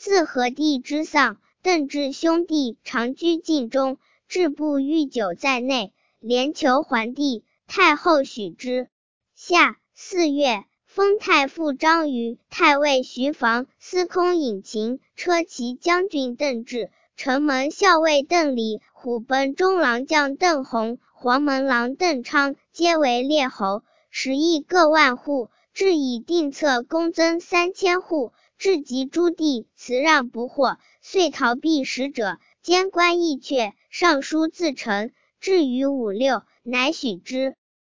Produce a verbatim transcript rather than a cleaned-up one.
自和帝之丧，邓至兄弟常居禁中，置不御酒在内，连求还帝。太后许之。夏四月，封太傅张瑜、太尉徐防、司空尹勤、车骑将军邓至、城门校尉邓礼、虎贲中郎将邓弘、黄门郎邓昌，皆为列侯，食邑各万户，至以定策公增三千户。至及诸地，辞让不获，遂逃避使者，兼官议阙，上书自陈，至于五六，乃许之。